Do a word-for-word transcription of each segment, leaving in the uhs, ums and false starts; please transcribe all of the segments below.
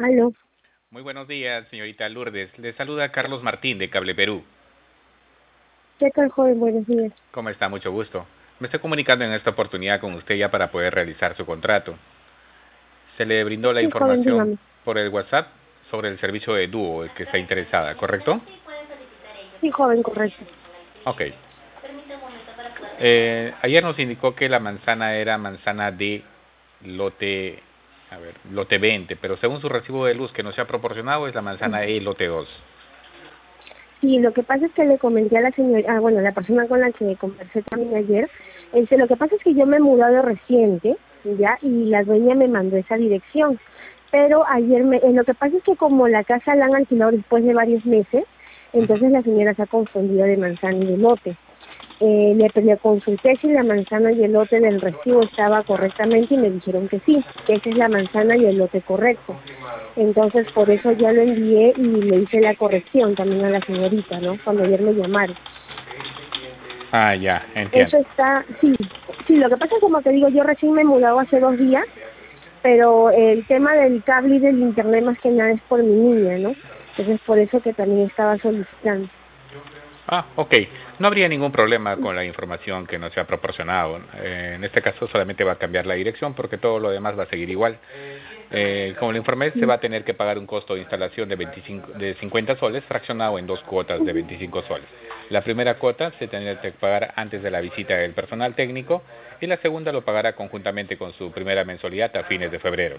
Aló. Muy buenos días, señorita Lourdes. Le saluda Carlos Martín de Cable Perú. ¿Qué tal, joven? Buenos días. ¿Cómo está? Mucho gusto. Me estoy comunicando en esta oportunidad con usted ya para poder realizar su contrato. Se le brindó la Sí, joven, información dígame. por el WhatsApp sobre el servicio de dúo que está interesada, ¿correcto? Sí, joven, correcto. Ok. Eh, ayer nos indicó que la manzana era manzana de lote, a ver, lote veinte, pero según su recibo de luz que nos ha proporcionado es la manzana E lote dos. Sí, lo que pasa es que le comenté a la señora, ah, bueno, la persona con la que conversé también ayer, este, lo que pasa es que yo me he mudado reciente, ¿ya? Y la dueña me mandó esa dirección. Pero ayer, me, eh, lo que pasa es que como la casa la han alquilado después de varios meses, Ujú. entonces la señora se ha confundido de manzana y de lote. Eh, le, le consulté si la manzana y el lote del recibo estaba correctamente y me dijeron que sí, que esa es la manzana y el lote correcto. Entonces, por eso ya lo envié y le hice la corrección también a la señorita, ¿no? Cuando ayer me llamaron. Ah, ya, entiendo. Eso está, sí, sí, lo que pasa es como te digo, yo recién me he mudado hace dos días, pero el tema del cable y del internet más que nada es por mi niña, ¿no? Entonces, por eso que también estaba solicitando. Ah, ok. No habría ningún problema con la información que nos ha proporcionado. Eh, en este caso solamente va a cambiar la dirección porque todo lo demás va a seguir igual. Eh, como le informé, se va Sí. a tener que pagar un costo de instalación de, veinticinco, de cincuenta soles fraccionado en dos cuotas de Ujú. veinticinco soles. La primera cuota se tendrá que pagar antes de la visita del personal técnico y la segunda lo pagará conjuntamente con su primera mensualidad a fines de febrero.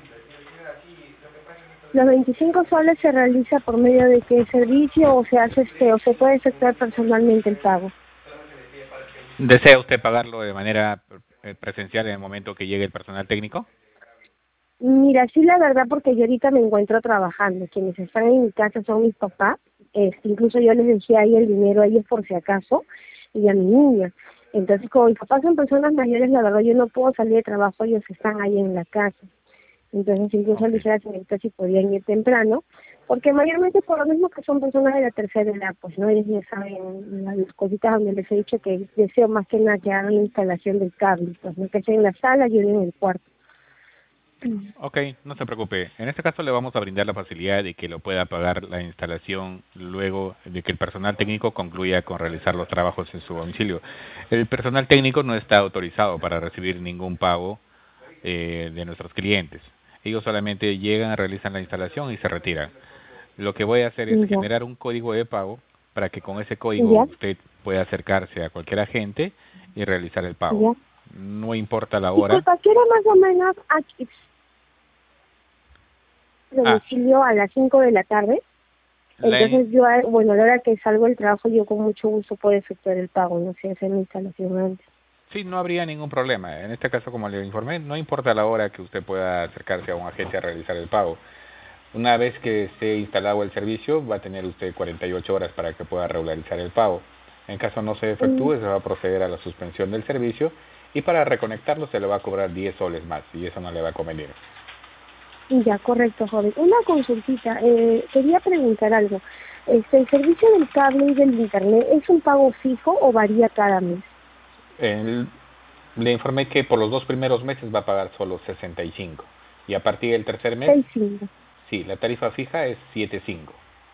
Los veinticinco soles se realiza por medio de qué servicio o se hace este o se puede efectuar personalmente el pago. ¿Desea usted pagarlo de manera eh, presencial en el momento que llegue el personal técnico? Mira, sí, la verdad, porque yo ahorita me encuentro trabajando. Quienes están en mi casa son mis papás. Este, incluso yo les dejé ahí el dinero a ellos por si acaso y a mi niña. Entonces, como mis papás son personas mayores, la verdad, yo no puedo salir de trabajo, ellos están ahí en la casa. Entonces, incluso le Ok. dije a la señorita si podían ir temprano, porque mayormente por lo mismo que son personas de la tercera edad, pues no, ellos ya saben las cositas donde les he dicho que deseo más que nada que hagan la instalación del cable, pues no que sea en la sala y yo en el cuarto. Ok, no se preocupe. En este caso le vamos a brindar la facilidad de que lo pueda pagar la instalación luego de que el personal técnico concluya con realizar los trabajos en su domicilio. El personal técnico no está autorizado para recibir ningún pago eh, de nuestros clientes. Ellos solamente llegan, realizan la instalación y se retiran. Lo que voy a hacer es Ya, generar un código de pago para que con ese código ya, usted pueda acercarse a cualquier agente y realizar el pago. ya. No importa la hora. Disculpa, quiero más o menos aquí Ah, domicilio a las cinco de la tarde. la, Entonces yo, a- bueno, a la hora que salgo del trabajo, yo con mucho gusto puedo efectuar el pago, no sé, hacer mi instalación antes. Sí, no habría ningún problema. En este caso, como le informé, no importa la hora que usted pueda acercarse a un agente a realizar el pago. Una vez que esté instalado el servicio, va a tener usted cuarenta y ocho horas para que pueda regularizar el pago. En caso no se Mm, efectúe, se va a proceder a la suspensión del servicio y para reconectarlo se le va a cobrar diez soles más y eso no le va a convenir. ya, correcto, joven. Una consultita, eh, quería preguntar algo. Este, ¿el servicio del cable y del internet es un pago fijo o varía cada mes? El- le informé que por los dos primeros meses va a pagar solo sesenta y cinco y a partir del tercer mes, Seis cinco, sí, la tarifa fija es siete cinco.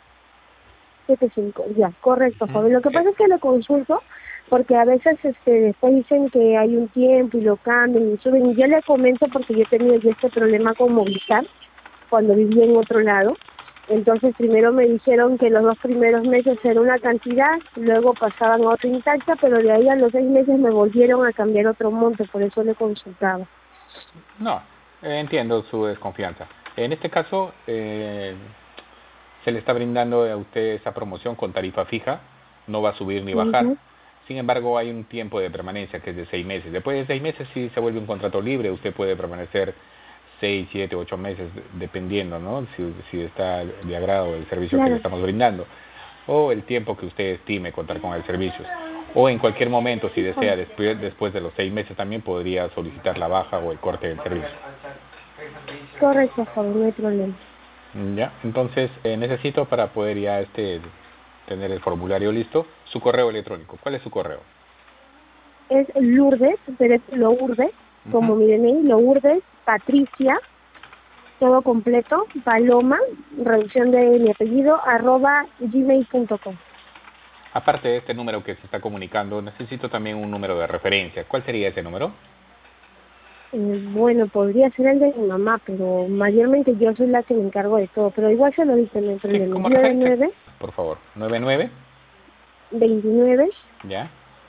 siete cinco, ya, correcto, Ujú. joven. Lo que Eh, pasa es que lo consulto porque a veces este después dicen que hay un tiempo y lo cambian y suben. Y yo le comento porque yo he tenido ya este problema con Movistar cuando vivía en otro lado. Entonces primero me dijeron que los dos primeros meses era una cantidad, luego pasaban a otra intacta, pero de ahí a los seis meses me volvieron a cambiar otro monto, por eso le consultaba. No, eh, entiendo su desconfianza. En este caso, eh, se le está brindando a usted esa promoción con tarifa fija, no va a subir ni bajar. Ujú. Sin embargo, hay un tiempo de permanencia que es de seis meses. Después de seis meses, si se vuelve un contrato libre, usted puede permanecer seis, siete, ocho meses, dependiendo, ¿no? Si, si está de agrado el servicio que le Claro, estamos brindando, o el tiempo que usted estime contar con el servicio. O en cualquier momento, si sí, desea, joven. después, después de los seis meses también podría solicitar la baja o el corte del servicio. Correcto, joven, no hay problema. Ya, entonces eh, necesito para poder ya este tener el formulario listo, su correo electrónico. ¿Cuál es su correo? Es Lourdes, pero es Lourdes, Ujú. como mi D N I, Lourdes, Patricia, todo completo, Paloma, reducción de mi apellido, arroba gmail punto com. Aparte de este número que se está comunicando, necesito también un número de referencia. ¿Cuál sería ese número? Eh, bueno, podría ser el de mi mamá, pero mayormente yo soy la que me encargo de todo, pero igual se lo dicen en el Sí, problema. como nueve referencia. nueve, Por favor, nueve nueve, veintinueve, ya,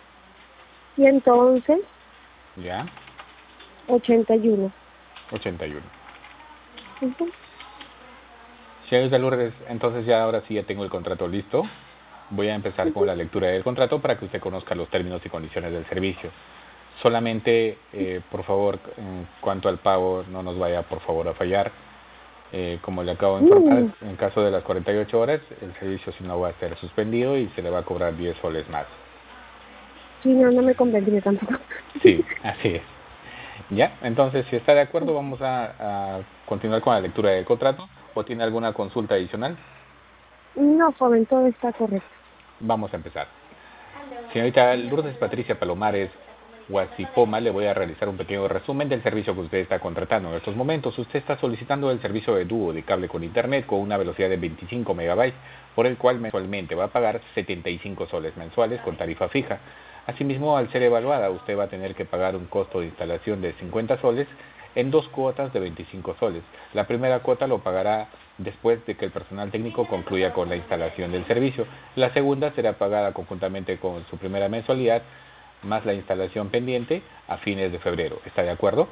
ciento once, ya, ochenta y uno. ochenta y uno. Ujú. Señorita Lourdes, entonces ya ahora sí ya tengo el contrato listo. Voy a empezar con la lectura del contrato para que usted conozca los términos y condiciones del servicio. Solamente, eh, por favor, en cuanto al pago, no nos vaya por favor a fallar. Eh, como le acabo de informar, Mm, en caso de las cuarenta y ocho horas, el servicio si no va a ser suspendido y se le va a cobrar diez soles más. sí, no, no me convendría tampoco. Sí, así es. Ya, entonces si está de acuerdo vamos a, a continuar con la lectura del contrato o tiene alguna consulta adicional. No, joven, todo está correcto. Vamos a empezar. Señorita Lourdes Patricia Palomares Guasipoma, le voy a realizar un pequeño resumen del servicio que usted está contratando. En estos momentos usted está solicitando el servicio de dúo de cable con internet con una velocidad de veinticinco megabytes, por el cual mensualmente va a pagar setenta y cinco soles mensuales con tarifa fija. Asimismo, al ser evaluada, usted va a tener que pagar un costo de instalación de cincuenta soles en dos cuotas de veinticinco soles. La primera cuota lo pagará después de que el personal técnico concluya con la instalación del servicio. La segunda será pagada conjuntamente con su primera mensualidad más la instalación pendiente a fines de febrero. ¿Está de acuerdo?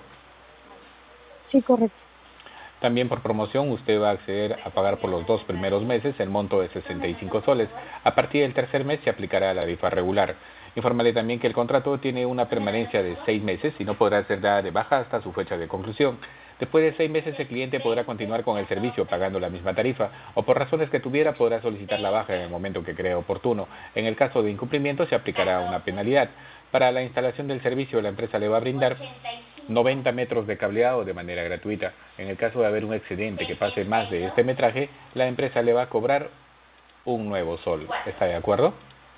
Sí, correcto. También por promoción usted va a acceder a pagar por los dos primeros meses el monto de sesenta y cinco soles. A partir del tercer mes se aplicará la tarifa regular. Infórmale también que el contrato tiene una permanencia de seis meses y no podrá ser dada de baja hasta su fecha de conclusión. Después de seis meses el cliente podrá continuar con el servicio pagando la misma tarifa o por razones que tuviera podrá solicitar la baja en el momento que cree oportuno. En el caso de incumplimiento se aplicará una penalidad. Para la instalación del servicio la empresa le va a brindar noventa metros de cableado de manera gratuita. En el caso de haber un excedente que pase más de este metraje, la empresa le va a cobrar un nuevo sol. ¿Está de acuerdo?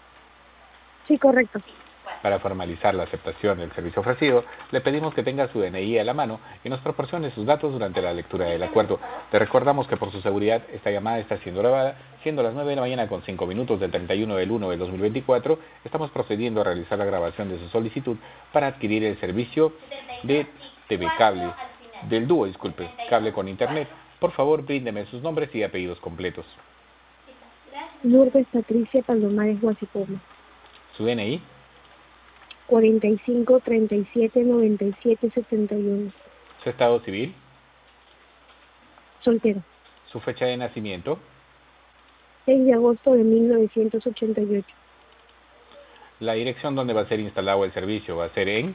Sí, correcto. Para formalizar la aceptación del servicio ofrecido, le pedimos que tenga su D N I a la mano y nos proporcione sus datos durante la lectura del acuerdo. Le recordamos que por su seguridad esta llamada está siendo grabada, siendo las nueve de la mañana con cinco minutos del treinta y uno del uno del dos mil veinticuatro, estamos procediendo a realizar la grabación de su solicitud para adquirir el servicio de T V Cable, del dúo, disculpe, cable con internet. Por favor, bríndeme sus nombres y apellidos completos. Lourdes Patricia Palomares Guasipoma. Su D N I. cuarenta y cinco, treinta y siete, noventa y siete, setenta y uno. Su estado civil. Soltero. Su fecha de nacimiento. seis de agosto de mil novecientos ochenta y ocho. La dirección donde va a ser instalado el servicio va a ser en,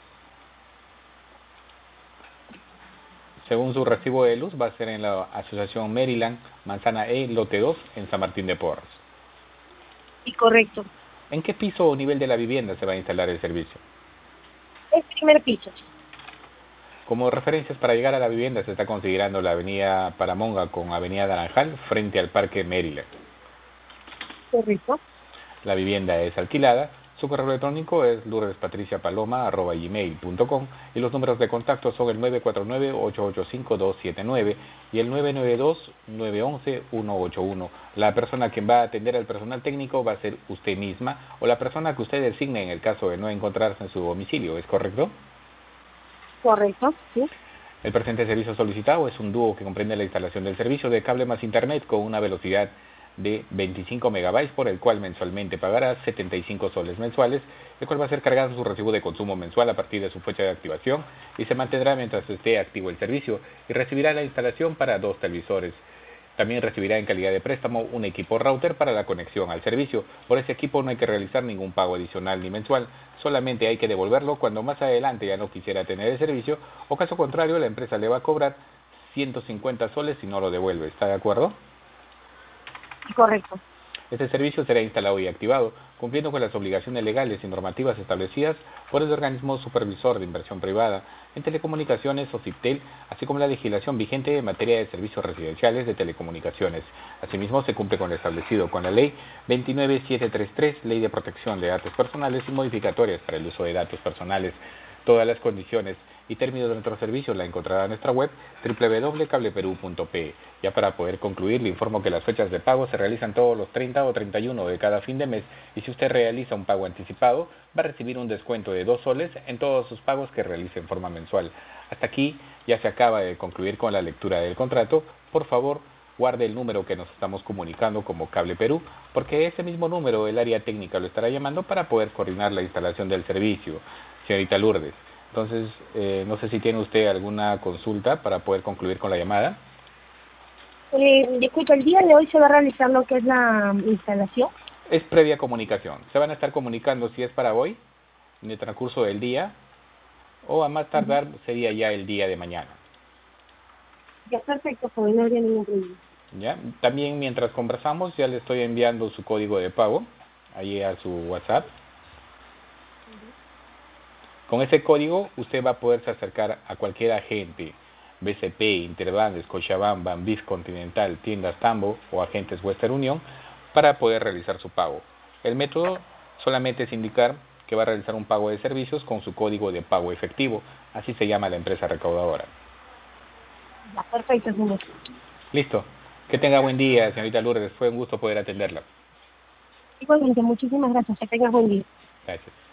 según su recibo de luz, va a ser en la Asociación Maryland, Manzana E, Lote dos, en San Martín de Porres. Sí, correcto. ¿En qué piso o nivel de la vivienda se va a instalar el servicio? Es primer piso. Como referencias para llegar a la vivienda se está considerando la avenida Paramonga con avenida Naranjal frente al Parque Maryland. Correcto. La vivienda es alquilada. Su correo electrónico es lourdespatriciapaloma arroba gmail punto com y los números de contacto son el nueve cuatro nueve, ocho ocho cinco, dos siete nueve y el nueve nueve dos, nueve uno uno, uno ocho uno. La persona que va a atender al personal técnico va a ser usted misma o la persona que usted designe en el caso de no encontrarse en su domicilio, ¿es correcto? Correcto, sí. El presente servicio solicitado es un dúo que comprende la instalación del servicio de cable más internet con una velocidad de veinticinco megabytes, por el cual mensualmente pagará setenta y cinco soles mensuales, el cual va a ser cargado su recibo de consumo mensual a partir de su fecha de activación y se mantendrá mientras esté activo el servicio y recibirá la instalación para dos televisores. También recibirá en calidad de préstamo un equipo router para la conexión al servicio. Por ese equipo no hay que realizar ningún pago adicional ni mensual, solamente hay que devolverlo cuando más adelante ya no quisiera tener el servicio o caso contrario la empresa le va a cobrar ciento cincuenta soles si no lo devuelve. ¿Está de acuerdo? Correcto. Este servicio será instalado y activado, cumpliendo con las obligaciones legales y normativas establecidas por el organismo supervisor de inversión privada en telecomunicaciones o CIPTEL, así como la legislación vigente en materia de servicios residenciales de telecomunicaciones. Asimismo, se cumple con lo establecido con la Ley veintinueve mil setecientos treinta y tres, Ley de Protección de Datos Personales y modificatorias para el uso de datos personales. Todas las condiciones y términos de nuestro servicio la encontrará en nuestra web doble u doble u doble u punto cable perú punto pe. Ya para poder concluir, le informo que las fechas de pago se realizan todos los treinta o treinta y uno de cada fin de mes, y si usted realiza un pago anticipado, va a recibir un descuento de dos soles en todos sus pagos que realice en forma mensual. Hasta aquí ya se acaba de concluir con la lectura del contrato. Por favor, guarde el número que nos estamos comunicando como Cable Perú, porque ese mismo número el área técnica lo estará llamando para poder coordinar la instalación del servicio, señorita Lourdes. Entonces, eh, no sé si tiene usted alguna consulta para poder concluir con la llamada. Eh, disculpa, ¿el día de hoy se va a realizar lo que es la instalación? Es previa comunicación. Se van a estar comunicando si es para hoy, en el transcurso del día, o a más tardar sería ya el día de mañana. Ya, perfecto, joven, no habría ningún problema. ¿Ya? También mientras conversamos ya le estoy enviando su código de pago ahí a su WhatsApp. Con ese código usted va a poderse acercar a cualquier agente, B C P, Interbank, Scotiabank, Banbif, Continental, Tiendas Tambo o agentes Western Union para poder realizar su pago. El método solamente es indicar que va a realizar un pago de servicios con su código de pago efectivo. Así se llama la empresa recaudadora. Ya, perfecto, señor. Listo. Que tenga buen día, señorita Lourdes. Fue un gusto poder atenderla. Igualmente, muchísimas gracias. Que tengas buen día. Gracias.